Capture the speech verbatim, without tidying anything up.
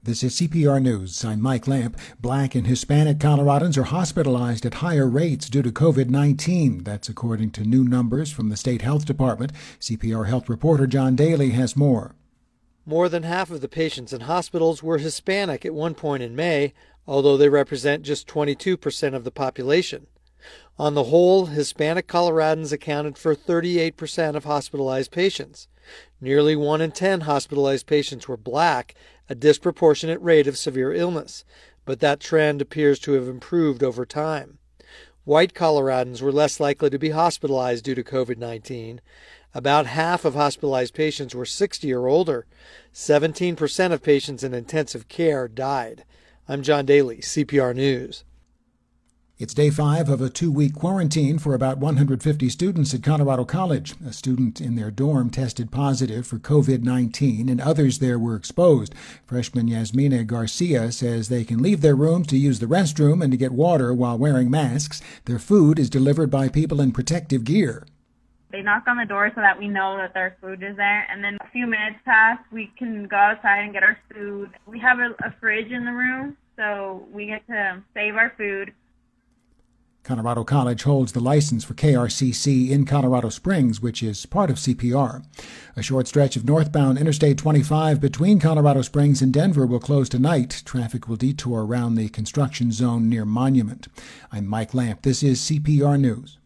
This is C P R News. I'm Mike Lamp. Black and Hispanic Coloradans are hospitalized at higher rates due to COVID nineteen. That's according to new numbers from the state health department. C P R health reporter John Daly has more. More than half of the patients in hospitals were Hispanic at one point in May, although they represent just twenty-two percent of the population. On the whole, Hispanic Coloradans accounted for thirty-eight percent of hospitalized patients. Nearly one in ten hospitalized patients were black, a disproportionate rate of severe illness, but that trend appears to have improved over time. White Coloradans were less likely to be hospitalized due to COVID nineteen. About half of hospitalized patients were sixty or older. seventeen percent of patients in intensive care died. I'm John Daly, C P R News. It's day five of a two-week quarantine for about one hundred fifty students at Colorado College. A student in their dorm tested positive for COVID nineteen, and others there were exposed. Freshman Yasmina Garcia says they can leave their rooms to use the restroom and to get water while wearing masks. Their food is delivered by people in protective gear. They knock on the door so that we know that their food is there, and then a few minutes pass, we can go outside and get our food. We have a, a fridge in the room, so we get to save our food. Colorado College holds the license for K R C C in Colorado Springs, which is part of C P R. A short stretch of northbound Interstate twenty-five between Colorado Springs and Denver will close tonight. Traffic will detour around the construction zone near Monument. I'm Mike Lamp. This is C P R News.